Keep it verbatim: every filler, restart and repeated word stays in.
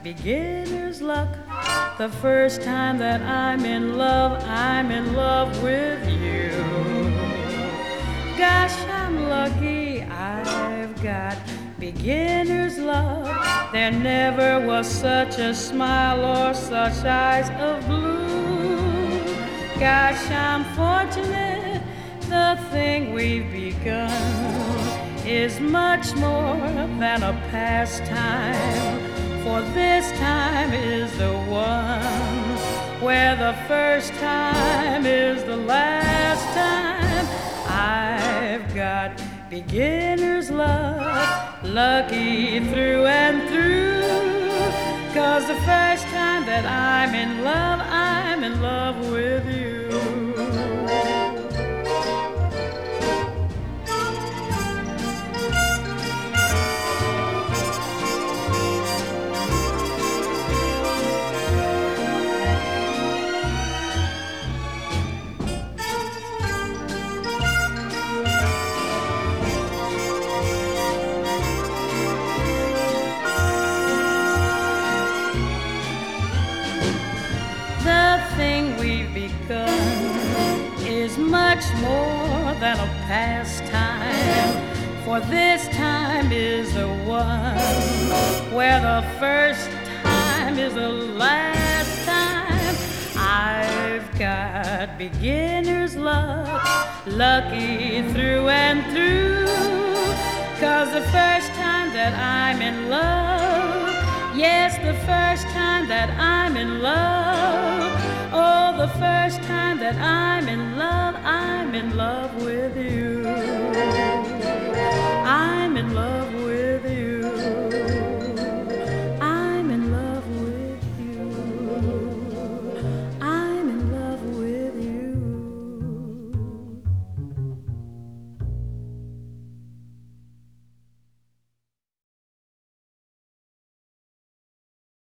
beginner's luck. The first time that I'm in love, I'm in love with you. Gosh, I'm lucky I've got beginner's love. There never was such a smile or such eyes of blue. Gosh, I'm fortunate the thing we've begun is much more than a pastime. For this time is the one where the first time is the last time. I've got beginner's luck, lucky through and through. 'Cause the first time that I'm in love, I'm in love with you. The thing we've begun is much more than a pastime. For this time is the one where the first time is the last time. I've got beginner's luck, lucky through and through. 'Cause the first time that I'm in love, yes, the first time that I'm in love, oh, the first time that I'm in love, I'm in love with you. I'm in love with